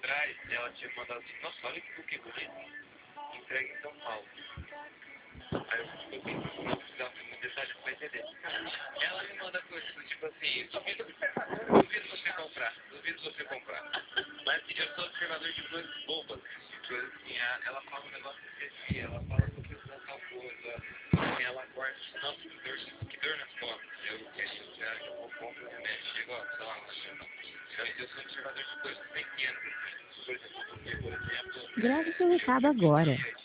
atrás, ela tinha mandado assim, nossa, olha que buquê bonito, entregue em São Paulo. Aí eu tipo assim, não precisava ter muito detalhe pra entender. Ela me manda coisas do tipo assim, duvido você comprar. Mas assim, eu sou observador de coisas bobas. De coisas assim, ela fala um negócio desse dia, ela fala que eu preciso de tal coisa. Assim, ela acorda, nossa, que dor nas costas. Eu vou comprar um remédio. Chegou, sei lá, eu sou observador de coisas pequenas, assim. Por exemplo, porque, por exemplo, Grave seu recado agora.